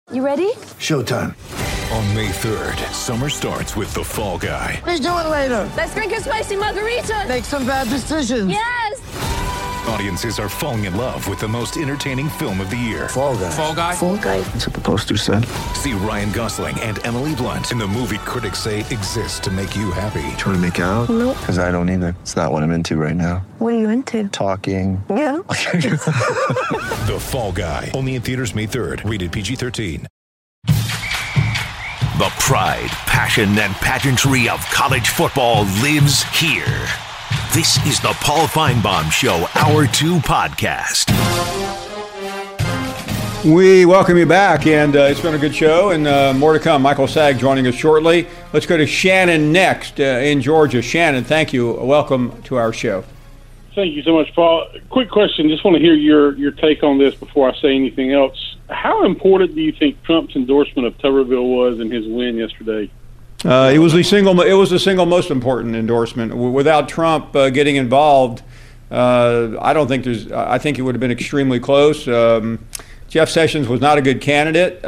You ready? Showtime. On May 3rd, summer starts with The Fall Guy. Let's do it later. Let's drink a spicy margarita. Make some bad decisions. Yes! Audiences are falling in love with the most entertaining film of the year. Fall Guy. Fall Guy? Fall Guy. That's what the poster said. See Ryan Gosling and Emily Blunt in the movie critics say exists to make you happy. Trying to make it out? Nope. Because I don't either. It's not what I'm into right now. What are you into? Talking. Yeah. The Fall Guy. Only in theaters May 3rd. Rated PG-13. The pride, passion, and pageantry of college football lives here. This is the Paul Feinbaum Show, Hour 2 podcast. We welcome you back, and it's been a good show, and more to come. Michael Sagg joining us shortly. Let's go to Shannon next in Georgia. Shannon, thank you. Welcome to our show. Thank you so much, Paul. Quick question. Just want to hear your take on this before I say anything else. How important do you think Trump's endorsement of Tuberville was in his win yesterday? It was the single most important endorsement. Without Trump getting involved, I think it would have been extremely close. Jeff Sessions was not a good candidate,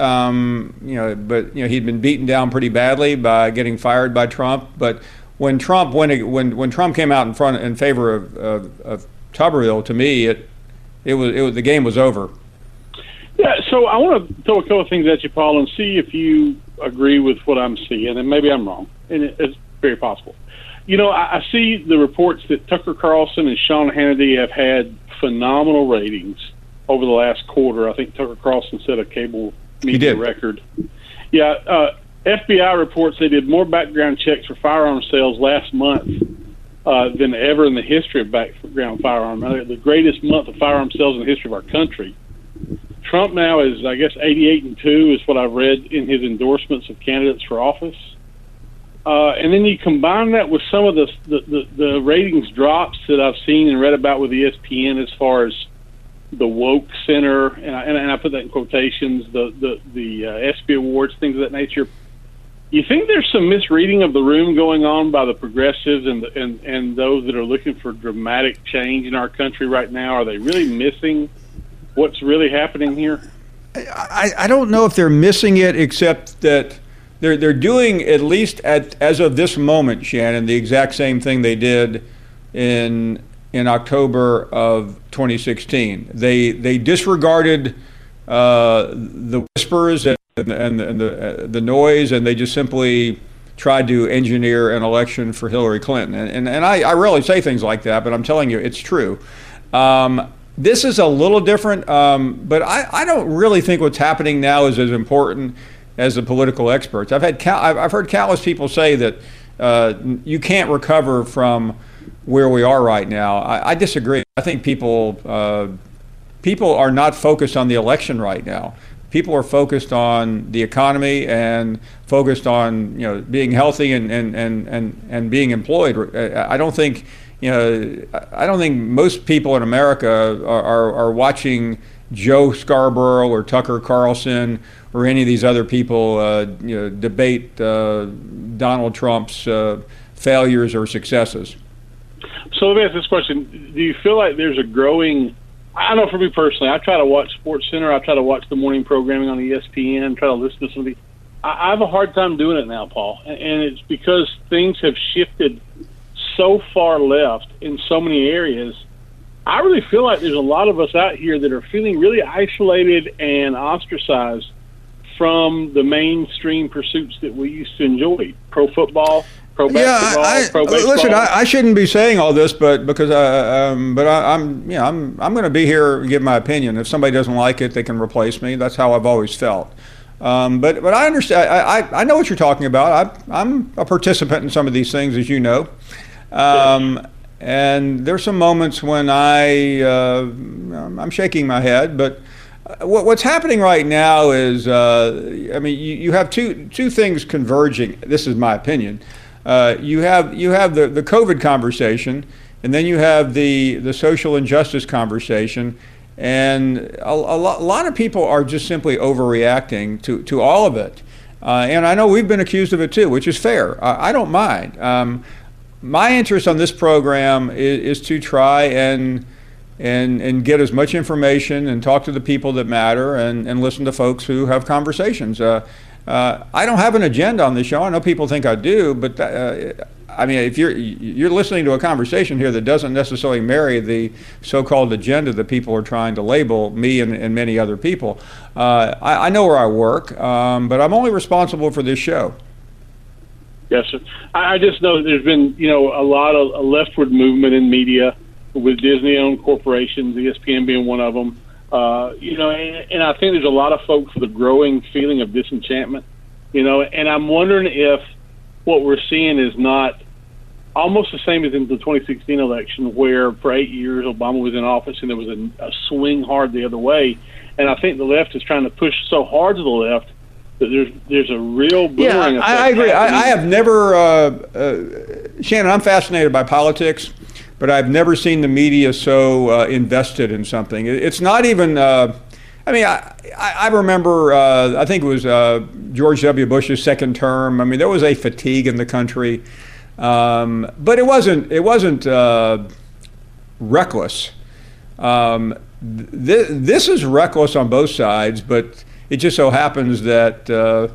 but he'd been beaten down pretty badly by getting fired by Trump. But when Trump came out in favor of Tuberville, to me, the game was over. Yeah, so I want to throw a couple of things at you, Paul, and see if you agree with what I'm seeing, and maybe I'm wrong, and it's very possible. I see the reports that Tucker Carlson and Sean Hannity have had phenomenal ratings over the last quarter. I think Tucker Carlson set a cable media record. Yeah, FBI reports they did more background checks for firearm sales last month than ever in the history of background firearm. The greatest month of firearm sales in the history of our country. Trump now is, I guess, 88-2 is what I've read in his endorsements of candidates for office. And then you combine that with some of the ratings drops that I've seen and read about with ESPN as far as the woke center, and I put that in quotations, the ESPY awards, things of that nature. You think there's some misreading of the room going on by the progressives and those that are looking for dramatic change in our country right now? Are they really missing what's really happening here? I don't know if they're missing it, except that they're doing, at least as of this moment, Shannon, the exact same thing they did in October of 2016. They disregarded the whispers and the noise, and they just simply tried to engineer an election for Hillary Clinton. And I rarely say things like that, but I'm telling you, it's true. This is a little different, but I don't really think what's happening now is as important as the political experts. I've heard countless people say that you can't recover from where we are right now. I disagree. I think people are not focused on the election right now. People are focused on the economy and focused on being healthy and being employed. I don't think most people in America are watching Joe Scarborough or Tucker Carlson or any of these other people debate Donald Trump's failures or successes. So let me ask this question. Do you feel like there's a growing, I know for me personally, I try to watch SportsCenter, I try to watch the morning programming on ESPN, try to listen to some of the, I have a hard time doing it now, Paul, and it's because things have shifted so far left in so many areas. I really feel like there's a lot of us out here that are feeling really isolated and ostracized from the mainstream pursuits that we used to enjoy. Pro football, pro basketball, pro baseball. Listen, I shouldn't be saying all this, but because I'm going to be here and give my opinion. If somebody doesn't like it, they can replace me. That's how I've always felt. But I understand. I know what you're talking about. I'm a participant in some of these things, as you know. And there's some moments when I'm shaking my head, but what's happening right now is, you have two things converging. This is my opinion. You have the COVID conversation, and then you have the social injustice conversation, and a lot of people are just simply overreacting to all of it. And I know we've been accused of it too, which is fair. I don't mind. My interest on this program is to try and and get as much information and talk to the people that matter and listen to folks who have conversations. I don't have an agenda on this show. I know people think I do, but I mean, if you're listening to a conversation here that doesn't necessarily marry the so-called agenda that people are trying to label me and many other people, I know where I work, but I'm only responsible for this show. Yes, sir. I just know there's been, a lot of a leftward movement in media with Disney-owned corporations, ESPN being one of them. And I think there's a lot of folks with a growing feeling of disenchantment, and I'm wondering if what we're seeing is not almost the same as in the 2016 election, where for 8 years Obama was in office and there was a swing hard the other way. And I think the left is trying to push so hard to the left that there's a real boomerang effect. I agree. I have never, Shannon, I'm fascinated by politics, but I've never seen the media so invested in something. It's not even, I remember, I think it was George W. Bush's second term. I mean, there was a fatigue in the country, but it wasn't reckless. This is reckless on both sides, but it just so happens that the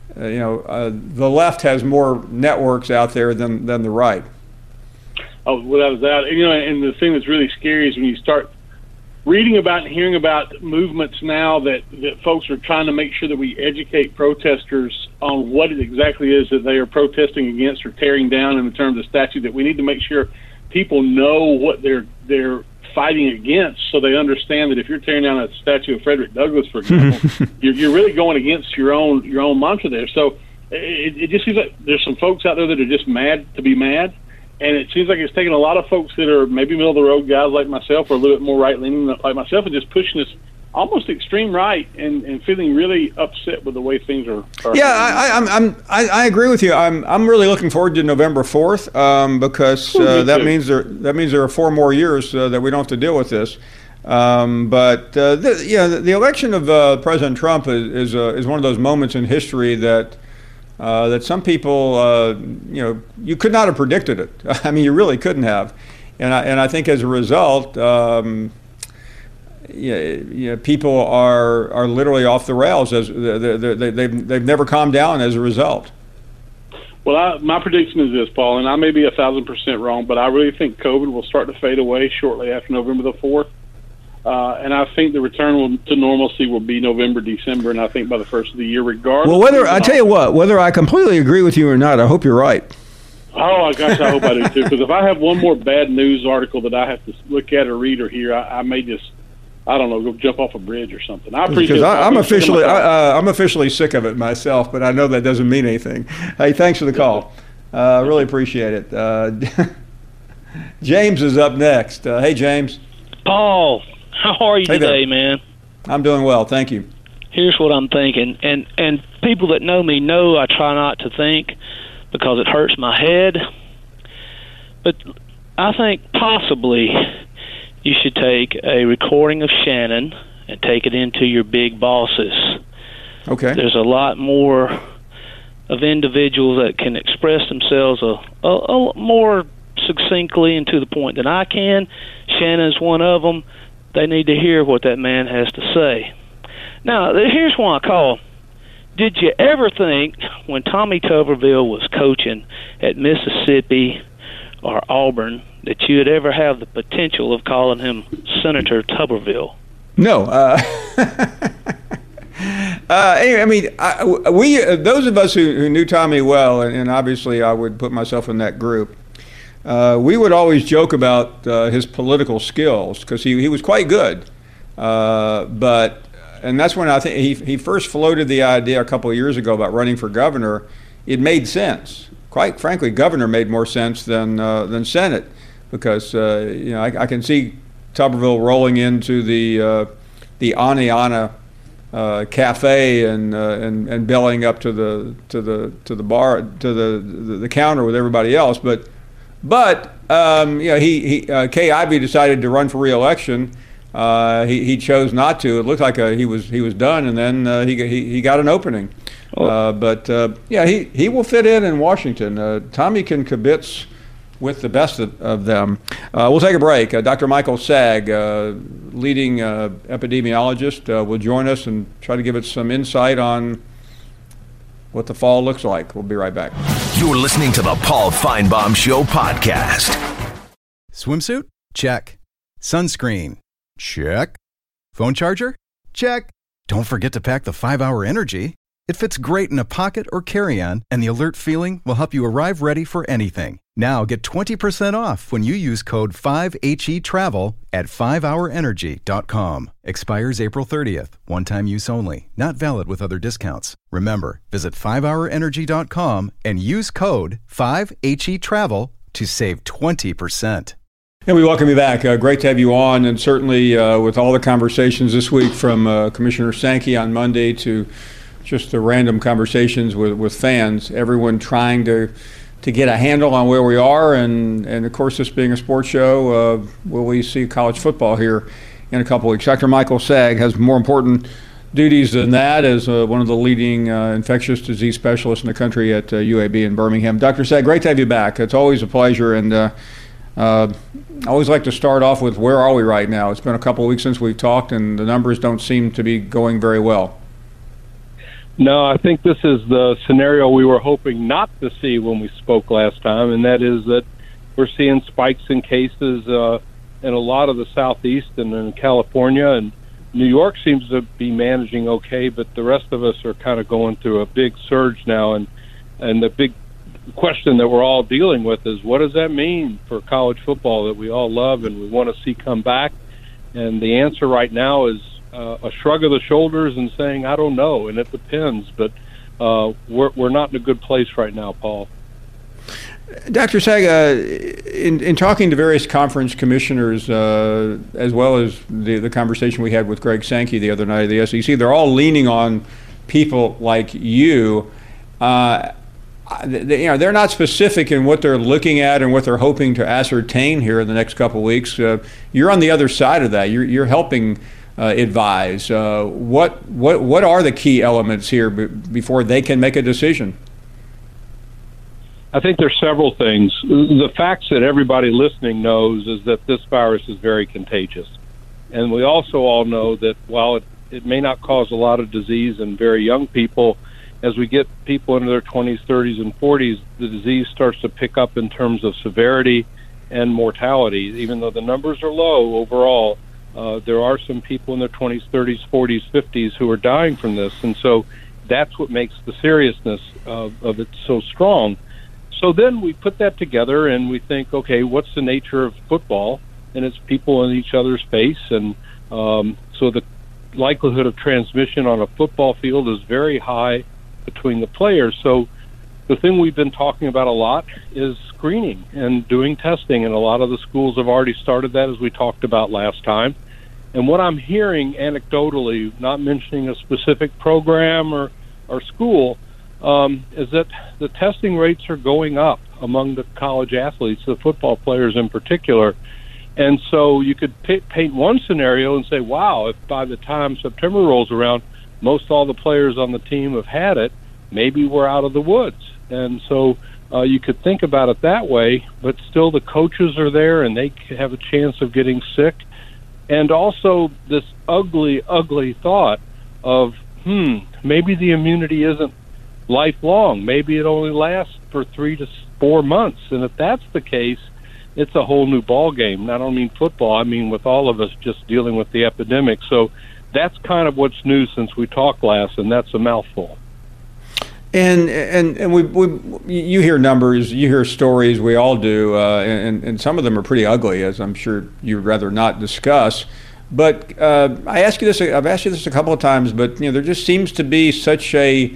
left has more networks out there than the right. Oh, without a doubt. And the thing that's really scary is when you start reading about and hearing about movements now that folks are trying to make sure that we educate protesters on what it exactly is that they are protesting against or tearing down in terms of statute, that we need to make sure people know what they're fighting against, so they understand that if you're tearing down a statue of Frederick Douglass, for example, you're really going against your own mantra there. So it just seems like there's some folks out there that are just mad to be mad. And it seems like it's taking a lot of folks that are maybe middle-of-the-road guys like myself or a little bit more right-leaning like myself and just pushing us almost extreme right and feeling really upset with the way things are. Yeah, I agree with you. I'm really looking forward to November 4th because that means there are 4 more years that we don't have to deal with this. But the election of President Trump is one of those moments in history that some people, you could not have predicted it. I mean, you really couldn't have. And I think as a result, people are literally off the rails. As they've never calmed down as a result. Well, my prediction is this, Paul, and I may be 1,000% wrong, but I really think COVID will start to fade away shortly after November the 4th. And I think the return to normalcy will be November, December, and I think by the first of the year, regardless. Well, whether I completely agree with you or not, I hope you're right. Oh, gosh, I hope I do, too. Because if I have one more bad news article that I have to look at or read or hear, I may just, I don't know, go jump off a bridge or something. I appreciate it. I'm officially sick of it myself, but I know that doesn't mean anything. Hey, thanks for the call. Really appreciate it. James is up next. Hey, James. Paul. How are you today, man? I'm doing well, thank you. Here's what I'm thinking, and people that know me know I try not to think because it hurts my head. But I think possibly you should take a recording of Shannon and take it into your big bosses. Okay. There's a lot more of individuals that can express themselves a more succinctly and to the point than I can. Shannon's one of them. They need to hear what that man has to say. Now, here's why I call. Did you ever think when Tommy Tuberville was coaching at Mississippi or Auburn that you would ever have the potential of calling him Senator Tuberville? No. Anyway, I mean, we those of us who knew Tommy well, and obviously I would put myself in that group, we would always joke about his political skills because he was quite good. And that's when I think he first floated the idea a couple of years ago about running for governor. It made sense. Quite frankly, governor made more sense than Senate because I can see Tuberville rolling into the Ana cafe and bellying up to the bar to the counter with everybody else, but Kay Ivey decided to run for re-election. He chose not to. It looked like he was done, and then he got an opening. But he will fit in Washington. Tommy can kibitz with the best of them. We'll take a break. Dr. Michael Sag, leading epidemiologist, will join us and try to give us some insight on what the fall looks like. We'll be right back. You're listening to the Paul Feinbaum Show podcast. Swimsuit? Check. Sunscreen? Check. Phone charger? Check. Don't forget to pack the 5-Hour Energy. It fits great in a pocket or carry-on, and the alert feeling will help you arrive ready for anything. Now get 20% off when you use code 5HETRAVEL at 5hourenergy.com. Expires April 30th. One-time use only. Not valid with other discounts. Remember, visit 5hourenergy.com and use code 5HETRAVEL to save 20%. And we welcome you back. Great to have you on, and certainly with all the conversations this week from Commissioner Sankey on Monday to just the random conversations with fans, everyone trying to get a handle on where we are, and of course, this being a sports show, will we see college football here in a couple weeks? Dr. Michael Sag has more important duties than that as one of the leading infectious disease specialists in the country at UAB in Birmingham. Dr. Sag, great to have you back. It's always a pleasure, and I always like to start off with where are we right now? It's been a couple of weeks since we've talked, and the numbers don't seem to be going very well. No, I think this is the scenario we were hoping not to see when we spoke last time, and that is that we're seeing spikes in cases in a lot of the Southeast and in California, and New York seems to be managing okay, but the rest of us are kind of going through a big surge now, and the big question that we're all dealing with is, what does that mean for college football that we all love and we want to see come back? And the answer right now is a shrug of the shoulders and saying, I don't know, and it depends. But we're not in a good place right now, Paul. Dr. Sag, in talking to various conference commissioners, as well as the conversation we had with Greg Sankey the other night at the SEC, they're all leaning on people like you. They're not specific in what they're looking at and what they're hoping to ascertain here in the next couple of weeks. You're on the other side of that. You're helping advise. What are the key elements here before they can make a decision? I think there's several things. The facts that everybody listening knows is that this virus is very contagious. And we also all know that while it may not cause a lot of disease in very young people, as we get people into their 20s, 30s, and 40s, the disease starts to pick up in terms of severity and mortality. Even though the numbers are low overall, there are some people in their 20s, 30s, 40s, 50s who are dying from this. And so that's what makes the seriousness of it so strong. So then we put that together and we think, okay, what's the nature of football? And it's people in each other's face. And so the likelihood of transmission on a football field is very high between the players. So the thing we've been talking about a lot is screening and doing testing, and a lot of the schools have already started that, as we talked about last time. And what I'm hearing anecdotally, not mentioning a specific program or school, is that the testing rates are going up among the college athletes, the football players in particular. And so you could paint one scenario and say, wow, if by the time September rolls around, most all the players on the team have had it, maybe we're out of the woods. And so you could think about it that way, but still the coaches are there and they have a chance of getting sick. And also this ugly, ugly thought of, maybe the immunity isn't lifelong. Maybe it only lasts for 3 to 4 months. And if that's the case, it's a whole new ball game. And I don't mean football. I mean with all of us just dealing with the epidemic. So that's kind of what's new since we talked last, and that's a mouthful. And we you hear numbers, you hear stories, we all do, and some of them are pretty ugly, as I'm sure you'd rather not discuss. But I've asked you this a couple of times, but there just seems to be such a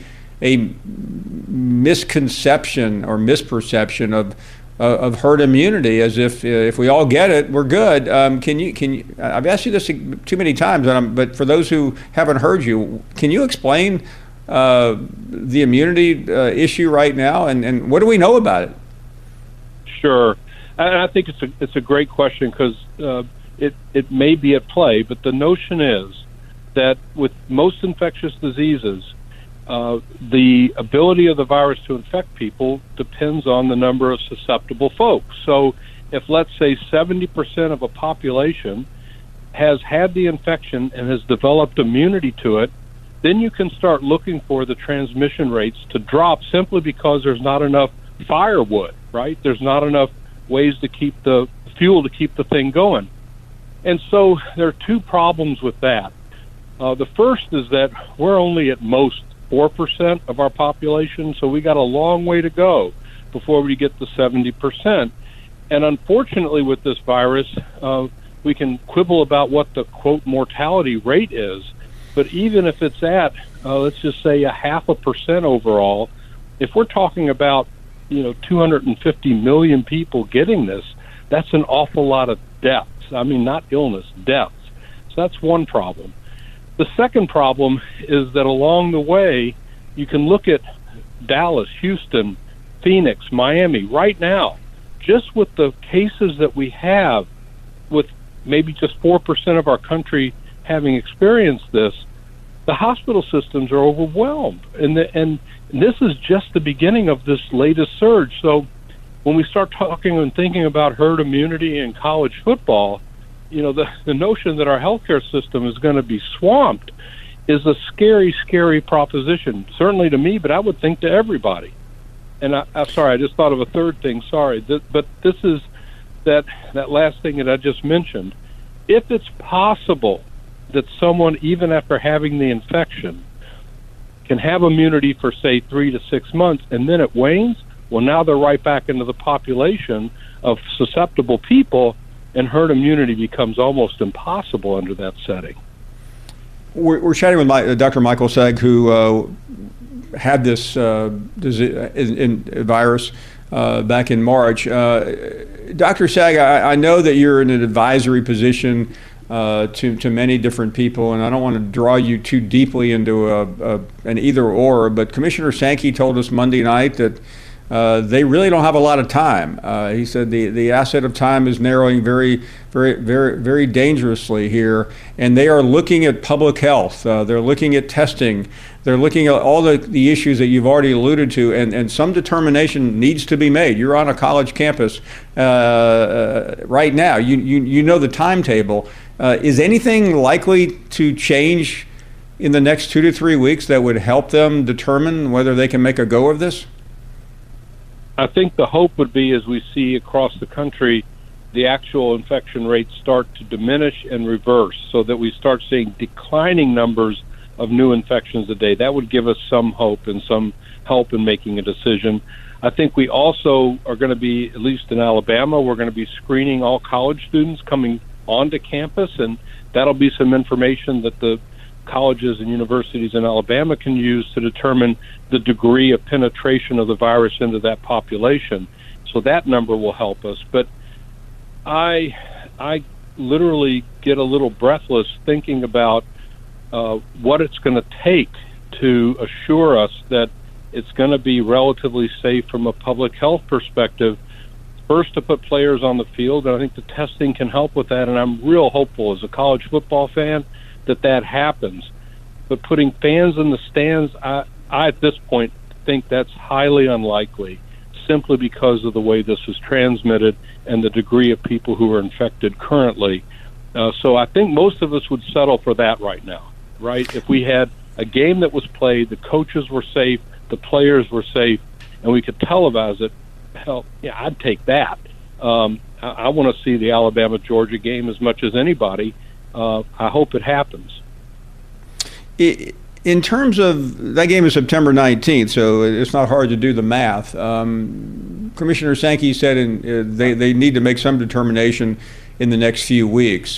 misconception or misperception of herd immunity, as if we all get it, we're good. Can you? I've asked you this too many times, but for those who haven't heard you, can you explain the immunity issue right now, and what do we know about it? Sure, and I think it's a great question because it may be at play, but the notion is that with most infectious diseases, the ability of the virus to infect people depends on the number of susceptible folks. So if, let's say, 70% of a population has had the infection and has developed immunity to it, then you can start looking for the transmission rates to drop simply because there's not enough firewood, right? There's not enough ways to keep the fuel to keep the thing going. And so there are two problems with that. The first is that we're only at most 4% of our population, so we got a long way to go before we get to 70%. And unfortunately with this virus, we can quibble about what the, quote, mortality rate is, but even if it's at, let's just say 0.5% overall, if we're talking about, 250 million people getting this, that's an awful lot of deaths. I mean, not illness, deaths. So that's one problem. The second problem is that along the way, you can look at Dallas, Houston, Phoenix, Miami right now, just with the cases that we have, with maybe just 4% of our country having experienced this, the hospital systems are overwhelmed. And this is just the beginning of this latest surge. So when we start talking and thinking about herd immunity in college football, the notion that our healthcare system is going to be swamped is a scary, scary proposition, certainly to me, but I would think to everybody. And I'm sorry, I just thought of a third thing, sorry. But this is that last thing that I just mentioned. If it's possible that someone, even after having the infection, can have immunity for, say, 3 to 6 months, and then it wanes, well, now they're right back into the population of susceptible people, and herd immunity becomes almost impossible under that setting. We're chatting with Dr. Michael Saag, who had this virus back in March. Dr. Saag, I know that you're in an advisory position to many different people, and I don't want to draw you too deeply into an either-or, but Commissioner Sankey told us Monday night that they really don't have a lot of time. He said the asset of time is narrowing very, very, very, very dangerously here, and they are looking at public health. They're looking at testing. They're looking at all the issues that you've already alluded to, and some determination needs to be made. You're on a college campus right now. You know the timetable. Is anything likely to change in the next 2 to 3 weeks that would help them determine whether they can make a go of this? I think the hope would be, as we see across the country, the actual infection rates start to diminish and reverse, so that we start seeing declining numbers of new infections a day. That would give us some hope and some help in making a decision. I think we also are going to be, at least in Alabama, we're going to be screening all college students coming onto campus, and that'll be some information that the colleges and universities in Alabama can use to determine the degree of penetration of the virus into that population. So that number will help us. But I literally get a little breathless thinking about what it's going to take to assure us that it's going to be relatively safe from a public health perspective. First, to put players on the field, and I think the testing can help with that, and I'm real hopeful as a college football fan that happens. But putting fans in the stands, I at this point think that's highly unlikely, simply because of the way this is transmitted and the degree of people who are infected currently. So I think most of us would settle for that right now, right? If we had a game that was played, the coaches were safe, the players were safe, and we could televise it, hell, yeah, I'd take that. I want to see the Alabama-Georgia game as much as anybody. I hope it happens. In terms of that game is September 19th, so it's not hard to do the math. Commissioner Sankey said they need to make some determination in the next few weeks.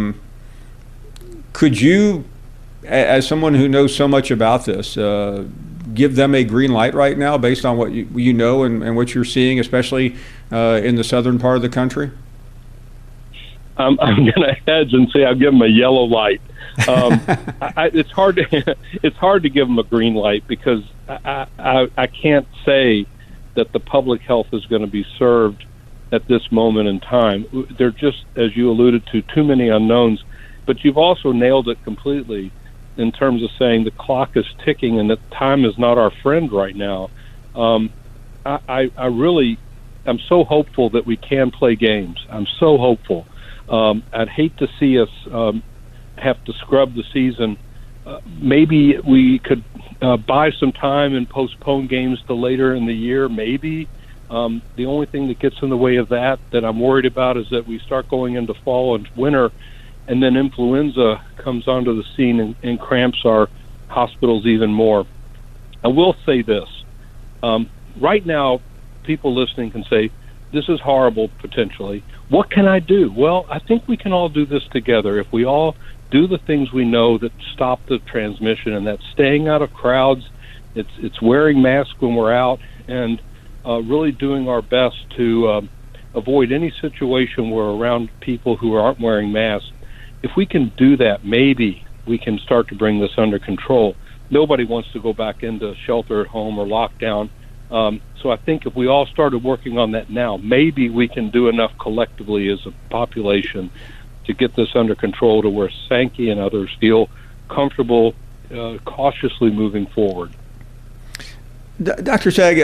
Could you, as someone who knows so much about this, give them a green light right now based on what you know and what you're seeing, especially in the southern part of the country? I'm going to hedge and say I'll give them a yellow light. It's hard to give them a green light because I can't say that the public health is going to be served at this moment in time. There are just, as you alluded to, too many unknowns. But you've also nailed it completely. in terms of saying the clock is ticking and that time is not our friend right now. I really am so hopeful that we can play games. I'm so hopeful. I'd hate to see us have to scrub the season. Maybe we could buy some time and postpone games to later in the year, maybe. The only thing that gets in the way of that I'm worried about is that we start going into fall and winter, and then influenza comes onto the scene and cramps our hospitals even more. I will say this. Right now, people listening can say, this is horrible, potentially. What can I do? Well, I think we can all do this together. If we all do the things we know that stop the transmission, and that's staying out of crowds, it's wearing masks when we're out, and really doing our best to avoid any situation where we're around people who aren't wearing masks. If we can do that, maybe we can start to bring this under control. Nobody wants to go back into shelter at home or lockdown. So I think if we all started working on that now, maybe we can do enough collectively as a population to get this under control to where Sankey and others feel comfortable cautiously moving forward. Dr. Sagg,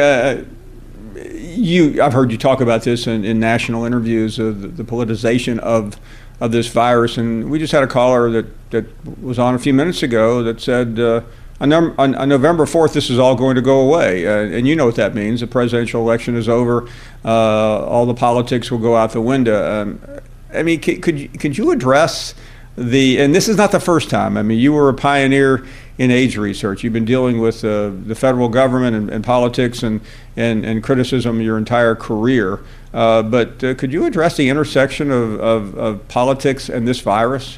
I've heard you talk about this in national interviews, the politicization of this virus, and we just had a caller that was on a few minutes ago that said on November 4th this is all going to go away, and you know what that means. The presidential election is over. All the politics will go out the window. I mean, could you address and this is not the first time. I mean, you were a pioneer in AIDS research. You've been dealing with the federal government and politics and criticism your entire career. But could you address the intersection of politics and this virus?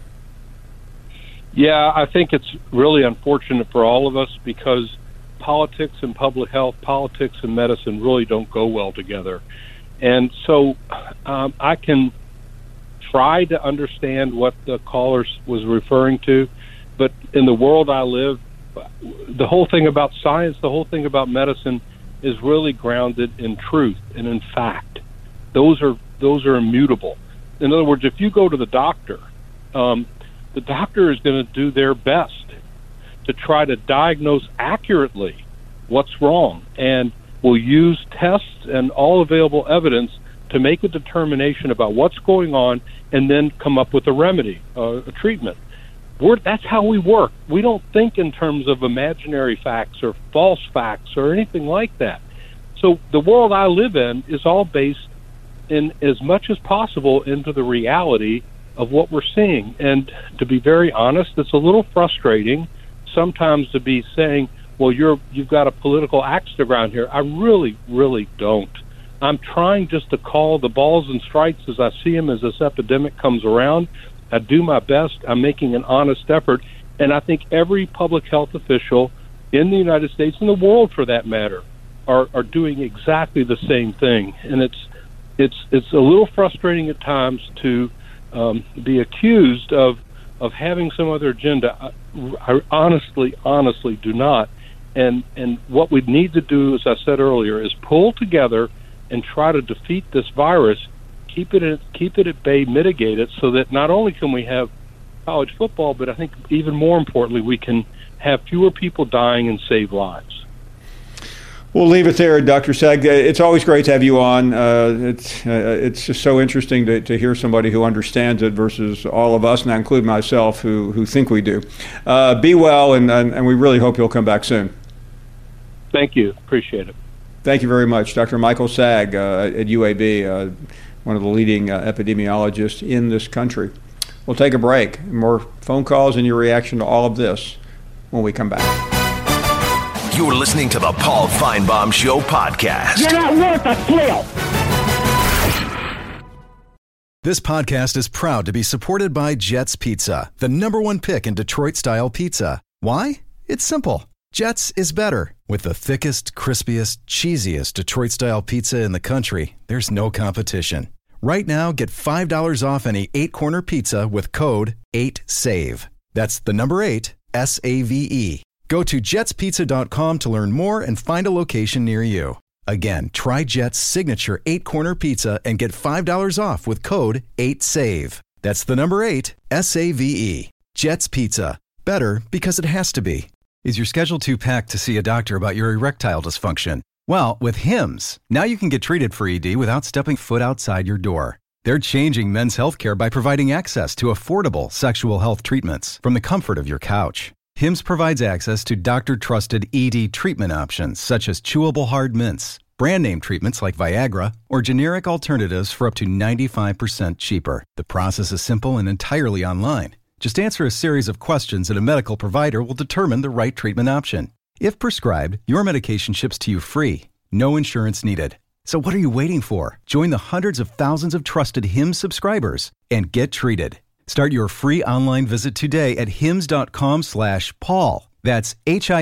Yeah, I think it's really unfortunate for all of us because politics and public health, politics and medicine really don't go well together. And so I can try to understand what the caller was referring to, but in the world I live, the whole thing about science, the whole thing about medicine is really grounded in truth and in fact. Those are immutable. In other words, if you go to the doctor is going to do their best to try to diagnose accurately what's wrong, and will use tests and all available evidence to make a determination about what's going on and then come up with a remedy, a treatment. That's how we work. We don't think in terms of imaginary facts or false facts or anything like that. So the world I live in is all based in as much as possible into the reality of what we're seeing. And to be very honest, it's a little frustrating sometimes to be saying, well, you've got a political axe to grind here. I really, really don't. I'm trying just to call the balls and strikes as I see them as this epidemic comes around. I do my best. I'm making an honest effort. And I think every public health official in the United States, and the world for that matter, are doing exactly the same thing. And it's a little frustrating at times to be accused of having some other agenda. I honestly do not. And what we need to do, as I said earlier, is pull together and try to defeat this virus, keep it at bay, mitigate it, so that not only can we have college football, but I think even more importantly, we can have fewer people dying and save lives. We'll leave it there, Dr. Sagg. It's always great to have you on. It's just so interesting to hear somebody who understands it versus all of us, and I include myself, who think we do. Be well, and we really hope you'll come back soon. Thank you. Appreciate it. Thank you very much. Dr. Michael Sagg at UAB, one of the leading epidemiologists in this country. We'll take a break. More phone calls and your reaction to all of this when we come back. You're listening to the Paul Feinbaum Show podcast. You're not worth a flail. This podcast is proud to be supported by Jets Pizza, the #1 pick in Detroit-style pizza. Why? It's simple. Jets is better. With the thickest, crispiest, cheesiest Detroit-style pizza in the country, there's no competition. Right now, get $5 off any 8-corner pizza with code 8SAVE. That's the number 8, SAVE. Go to jetspizza.com to learn more and find a location near you. Again, try Jet's signature 8-corner pizza and get $5 off with code 8SAVE. That's the number 8, SAVE. Jet's Pizza. Better because it has to be. Is your schedule too packed to see a doctor about your erectile dysfunction? Well, with Hims, now you can get treated for ED without stepping foot outside your door. They're changing men's healthcare by providing access to affordable sexual health treatments from the comfort of your couch. Hims provides access to doctor-trusted ED treatment options such as chewable hard mints, brand-name treatments like Viagra, or generic alternatives for up to 95% cheaper. The process is simple and entirely online. Just answer a series of questions and a medical provider will determine the right treatment option. If prescribed, your medication ships to you free. No insurance needed. So what are you waiting for? Join the hundreds of thousands of trusted Hims subscribers and get treated. Start your free online visit today at hims.com/Paul. That's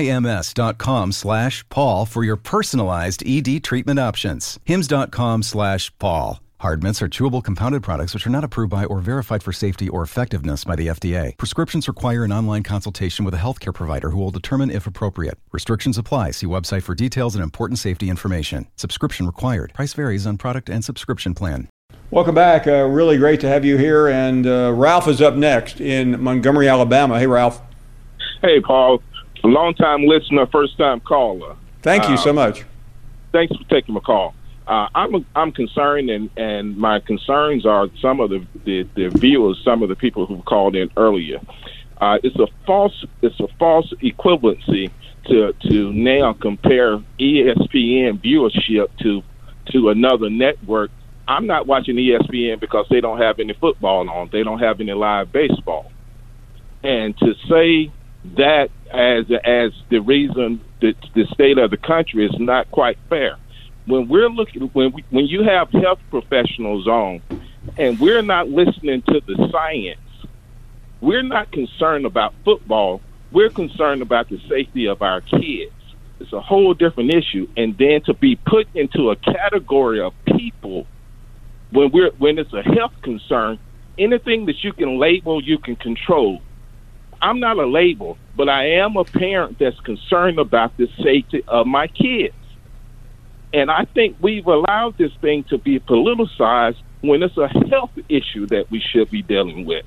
HIMS.com/Paul for your personalized ED treatment options. hims.com/Paul. Hard mints are chewable compounded products which are not approved by or verified for safety or effectiveness by the FDA. Prescriptions require an online consultation with a healthcare provider who will determine if appropriate. Restrictions apply. See website for details and important safety information. Subscription required. Price varies on product and subscription plan. Welcome back. Really great to have you here. And Ralph is up next in Montgomery, Alabama. Hey, Ralph. Hey, Paul. A long-time listener, first-time caller. Thank you so much. Thanks for taking my call. I'm concerned, and my concerns are some of the viewers, some of the people who called in earlier. It's a false equivalency to now compare ESPN viewership to another network. I'm not watching ESPN because they don't have any football on. They don't have any live baseball, and to say that as the reason that the state of the country is not quite fair. When we're looking, when you have health professionals on, and we're not listening to the science, we're not concerned about football. We're concerned about the safety of our kids. It's a whole different issue. And then to be put into a category of people when it's a health concern, anything that you can label, you can control. I'm not a label, but I am a parent that's concerned about the safety of my kids. And I think we've allowed this thing to be politicized when it's a health issue that we should be dealing with.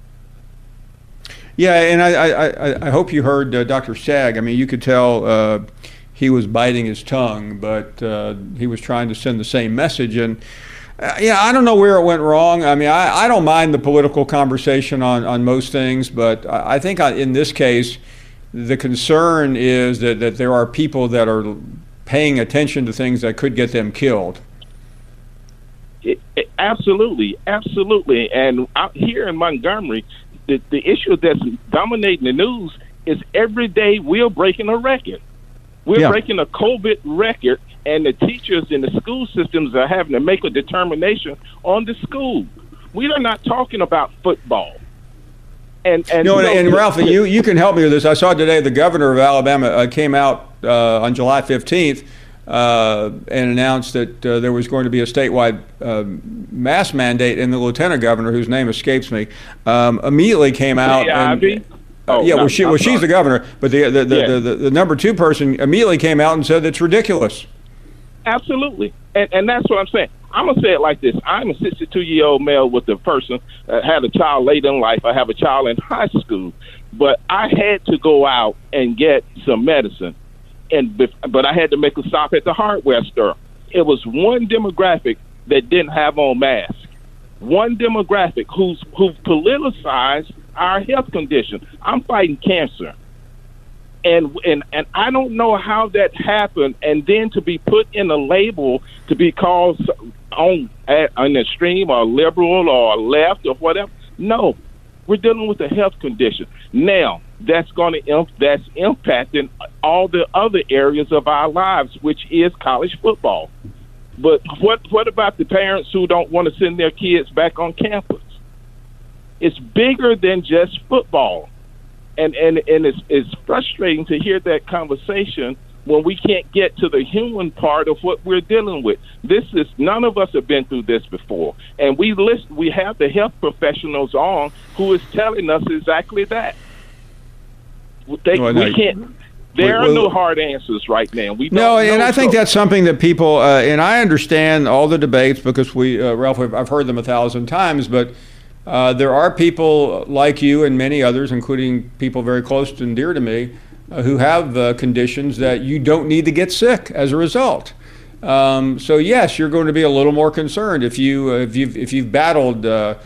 Yeah, and I hope you heard Dr. Stagg. I mean, you could tell he was biting his tongue, but he was trying to send the same message. And, I don't know where it went wrong. I mean, I don't mind the political conversation on most things, but I think in this case, the concern is that there are people that are paying attention to things that could get them killed. Absolutely. And out here in Montgomery, the issue that's dominating the news is every day we're breaking a record. We're breaking a COVID record, and the teachers in the school systems are having to make a determination on the school. We are not talking about football. And Ralph, you can help me with this. I saw today the governor of Alabama came out on July 15th and announced that there was going to be a statewide mask mandate, and the lieutenant governor, whose name escapes me, immediately came out. She's the governor, but the number two person immediately came out and said it's ridiculous. Absolutely, and that's what I'm saying. I'm going to say it like this. I'm a 62-year-old male with a person that had a child late in life. I have a child in high school, but I had to go out and get some medicine, but I had to make a stop at the hardware store. It was one demographic that didn't have on masks, one demographic who politicized our health condition. I'm fighting cancer. And I don't know how that happened, and then to be put in a label to be called on an extreme or liberal or left or whatever. No, we're dealing with a health condition. Now that's impacting all the other areas of our lives, which is college football. But what about the parents who don't want to send their kids back on campus? It's bigger than just football. And it's frustrating to hear that conversation when we can't get to the human part of what we're dealing with. None of us have been through this before, and we have the health professionals on who is telling us exactly that. There are no hard answers right now. I think that's something that people and I understand all the debates because Ralph, I've heard them 1,000 times, but there are people like you and many others, including people very close and dear to me, who have conditions that you don't need to get sick as a result. So yes, you're going to be a little more concerned if you've battled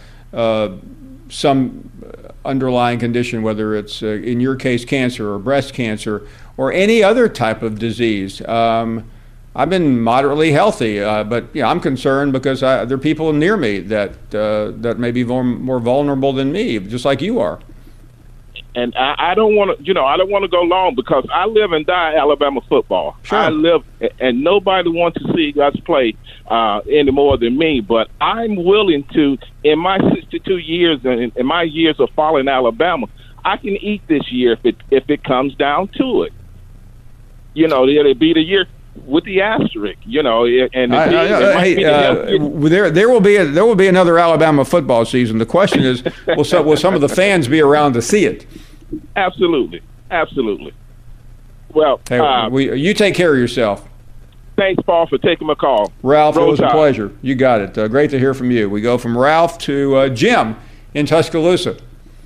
some underlying condition, whether it's in your case cancer or breast cancer or any other type of disease. I've been moderately healthy, but I'm concerned because there are people near me that may be more vulnerable than me, just like you are. And I don't want to, I don't want to go long because I live and die Alabama football. Sure. I live, and nobody wants to see us play any more than me. But I'm willing to, in my 62 years and in my years of following Alabama, I can eat this year if it comes down to it. It'll be the year with the asterisk. And there will be another Alabama football season. The question is, will some of the fans be around to see it? Absolutely. Well, you take care of yourself. Thanks, Paul, for taking my call. Ralph, it was a pleasure. You got it. Great to hear from you. We go from Ralph to Jim in Tuscaloosa.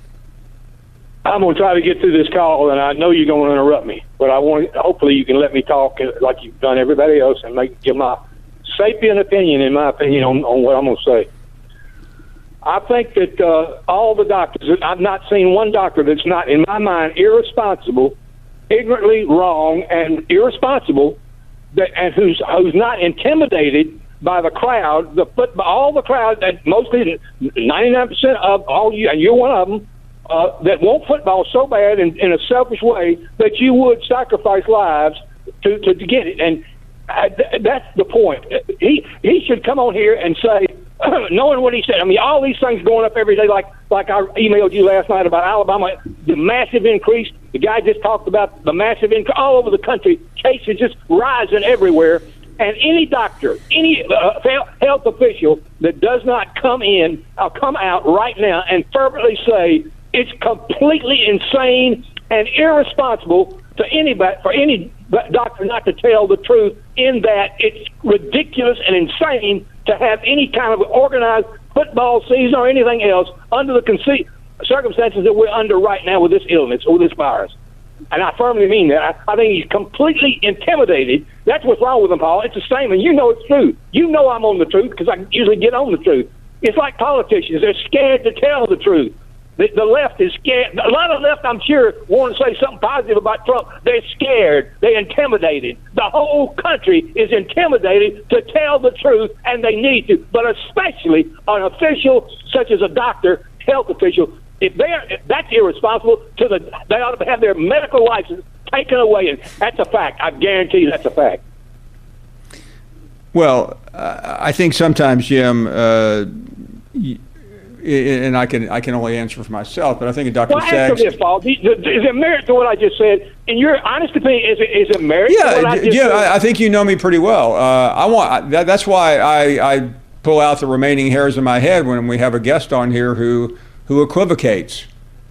I'm going to try to get through this call, and I know you're going to interrupt me, but hopefully you can let me talk like you've done everybody else and give my sapient opinion, in my opinion, on what I'm going to say. I think that all the doctors, I've not seen one doctor that's not, in my mind, irresponsible, ignorantly wrong, and irresponsible, and who's not intimidated by the crowd, all the crowd, that mostly 99% of all you, and you're one of them, that want football so bad in a selfish way that you would sacrifice lives to get it. And that's the point. He should come on here and say, knowing what he said, I mean, all these things going up every day, like I emailed you last night about Alabama, the massive increase. The guy just talked about the massive increase all over the country. Cases just rising everywhere. And any doctor, any health official that does not come out right now and fervently say it's completely insane and irresponsible to anybody, for any doctor not to tell the truth, in that it's ridiculous and insane to have any kind of organized football season or anything else under the circumstances that we're under right now with this illness or this virus. And I firmly mean that. I think he's completely intimidated. That's what's wrong with him, Paul. It's the same, and you know it's true. You know I'm on the truth because I usually get on the truth. It's like politicians. They're scared to tell the truth. The left is scared. A lot of left, I'm sure, want to say something positive about Trump. They're scared. They're intimidated. The whole country is intimidated to tell the truth, and they need to. But especially an official such as a doctor, health official, if that's irresponsible. They ought to have their medical license taken away, and that's a fact. I guarantee you that's a fact. Well, I think sometimes, Jim, and I can only answer for myself, but I think Dr. Sachs. Answer this, Paul. Is there merit to what I just said? In your honest opinion, is it merit? Yeah, to what I just said? I think you know me pretty well. That's why I pull out the remaining hairs in my head when we have a guest on here who equivocates.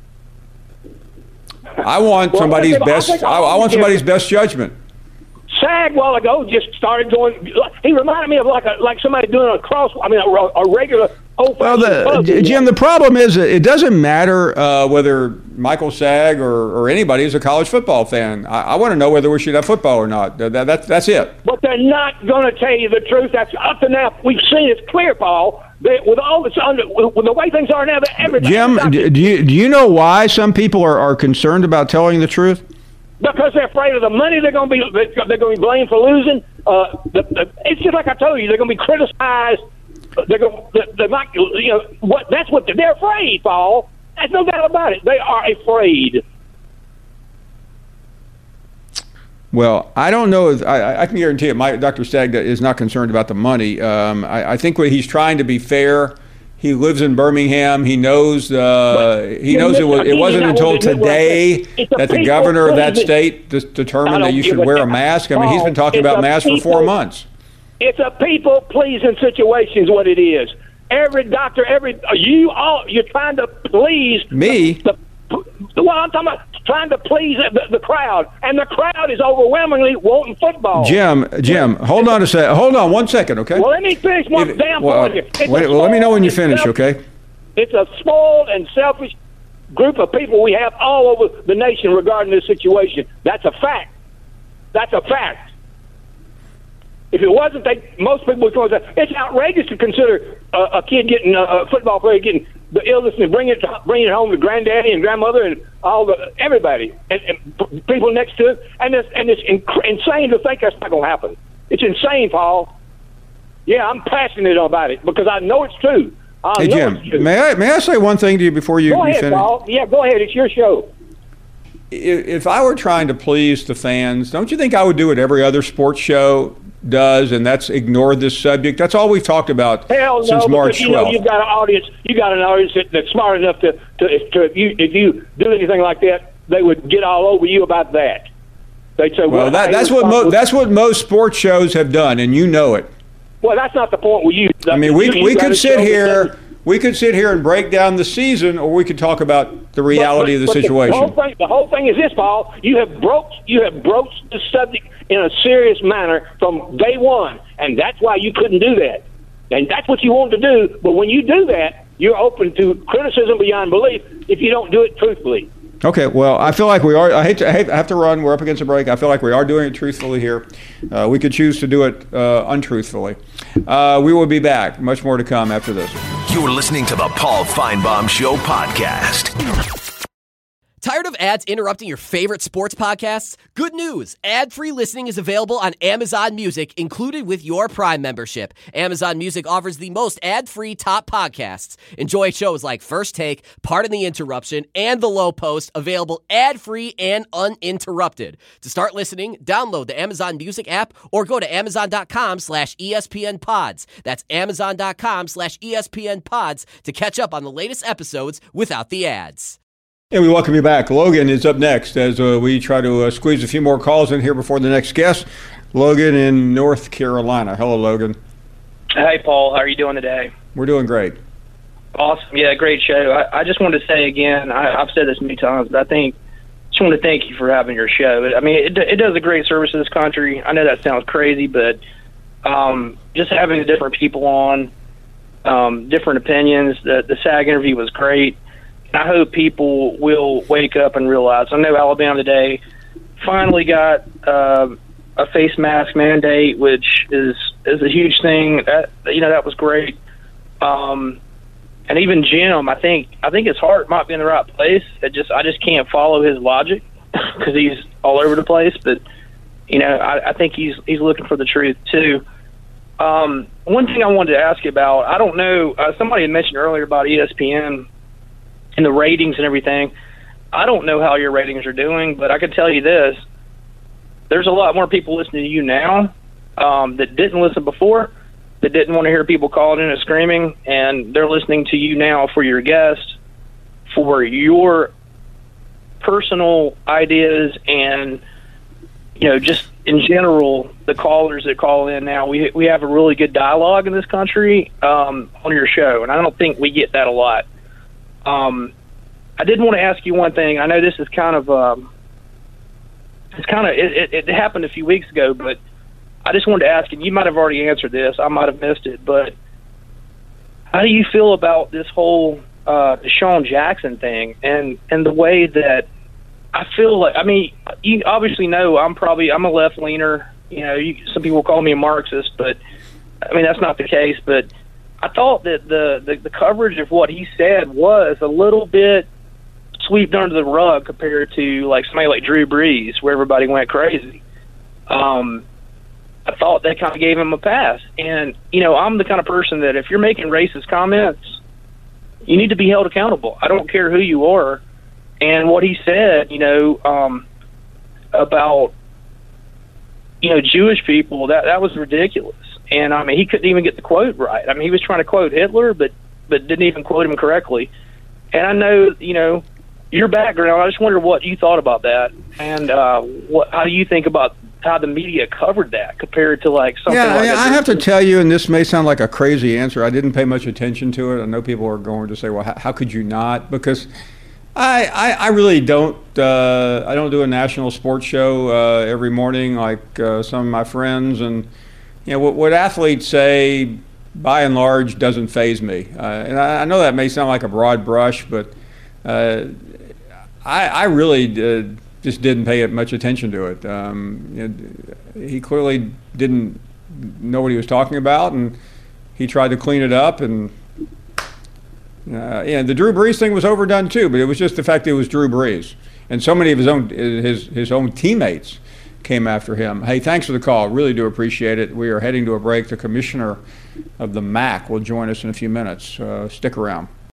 I want somebody's best. I want somebody's best judgment. Sag a while ago just started going. He reminded me of like somebody doing a regular. Well, Jim, the problem is it doesn't matter whether Michael Sag or anybody is a college football fan. I want to know whether we should have football or not. That's it. But they're not going to tell you the truth. That's up to now. We've seen it's clear, Paul. With all this with the way things are now, everybody. Jim, do you know why some people are concerned about telling the truth? Because they're afraid of the money they're going to be blamed for losing. It's just like I told you, they're going to be criticized. They're not, that's what they're afraid, Paul. There's no doubt about it. They are afraid. Well, I don't know. I can guarantee it. Dr. Stagg is not concerned about the money. I think he's trying to be fair. He lives in Birmingham. He knows. It wasn't until today that the governor of that state determined that you should wear a mask. I mean, he's been talking about masks for 4 months. It's a people-pleasing situation is what it is. Every doctor, you're trying to please me. I'm talking about trying to please the crowd, and the crowd is overwhelmingly wanting football. Jim, hold on a second. Hold on 1 second, okay? Well, let me finish one damn point here. Let me know when you finish, okay? It's a spoiled and selfish group of people we have all over the nation regarding this situation. That's a fact. That's a fact. If it wasn't, most people would say it's outrageous to consider a kid getting a football player getting the illness and bringing it home to granddaddy and grandmother and everybody and people next to it. And it's insane to think that's not going to happen. It's insane, Paul. Yeah, I'm passionate about it because I know it's true. Hey, Jim, may I say one thing to you before you go ahead, finish? Paul. Yeah, go ahead. It's your show. If I were trying to please the fans, don't you think I would do what every other sports show does, and that's ignore this subject? That's all we've talked about since March 12th. You know, you've got an audience. You got an audience that's smart enough to if you do anything like that, they would get all over you about that. They'd say, "Well, that's what most sports shows have done, and you know it." Well, that's not the point with you. I mean, we could sit here. We could sit here and break down the season, or we could talk about the reality of the situation. The whole thing is this, Paul. You have broached the subject in a serious manner from day one, and that's why you couldn't do that. And that's what you wanted to do. But when you do that, you're open to criticism beyond belief if you don't do it truthfully. Okay, well, I feel like we are. I have to run. We're up against a break. I feel like we are doing it truthfully here. We could choose to do it untruthfully. We will be back. Much more to come after this. You're listening to the Paul Feinbaum Show podcast. Tired of ads interrupting your favorite sports podcasts? Good news! Ad-free listening is available on Amazon Music, included with your Prime membership. Amazon Music offers the most ad-free top podcasts. Enjoy shows like First Take, Pardon the Interruption, and The Low Post, available ad-free and uninterrupted. To start listening, download the Amazon Music app or go to amazon.com/ESPN Pods. That's amazon.com/ESPN Pods to catch up on the latest episodes without the ads. And we welcome you back. Logan is up next as we try to squeeze a few more calls in here before the next guest. Logan in North Carolina. Hello, Logan. Hey, Paul. How are you doing today? We're doing great. Awesome. Yeah, great show. I just wanted to say again, I've said this many times, but I just want to thank you for having your show. I mean, it does a great service to this country. I know that sounds crazy, but just having the different people on, different opinions, the SAG interview was great. I hope people will wake up and realize. I know Alabama today finally got a face mask mandate, which is a huge thing. That was great. And even Jim, I think his heart might be in the right place. I just can't follow his logic because he's all over the place. But I think he's looking for the truth too. One thing I wanted to ask you about, I don't know. Somebody had mentioned earlier about ESPN. And the ratings and everything. I don't know how your ratings are doing, but I can tell you this. There's a lot more people listening to you now that didn't listen before, that didn't want to hear people calling in and screaming, and they're listening to you now for your guest, for your personal ideas, and just in general, the callers that call in now. We have a really good dialogue in this country on your show, and I don't think we get that a lot. I did want to ask you one thing. I know this is it happened a few weeks ago, but I just wanted to ask, and you might have already answered this. I might have missed it, but how do you feel about this whole Deshaun Jackson thing and the way that I feel like, I mean, you obviously know I'm a left leaner. Some people call me a Marxist, but I mean, that's not the case, but I thought that the coverage of what he said was a little bit swept under the rug compared to like somebody like Drew Brees, where everybody went crazy. I thought that kind of gave him a pass. And, I'm the kind of person that if you're making racist comments, you need to be held accountable. I don't care who you are. And what he said, about, Jewish people, that was ridiculous. And, I mean, he couldn't even get the quote right. I mean, he was trying to quote Hitler, but didn't even quote him correctly. And I know, your background, I just wondered what you thought about that. And how do you think about how the media covered that compared to, like, something like that? I have to tell you, and this may sound like a crazy answer, I didn't pay much attention to it. I know people are going to say, well, how could you not? Because I really don't. I don't do a national sports show every morning like some of my friends. And what athletes say by and large, doesn't faze me. And I know that may sound like a broad brush, but I really just didn't pay much attention to it. He clearly didn't know what he was talking about, and he tried to clean it up. And the Drew Brees thing was overdone too, but it was just the fact that it was Drew Brees, and so many of his own teammates came after him. Hey, thanks for the call. Really do appreciate it. We are heading to a break. The commissioner of the MAC will join us in a few minutes. Stick around.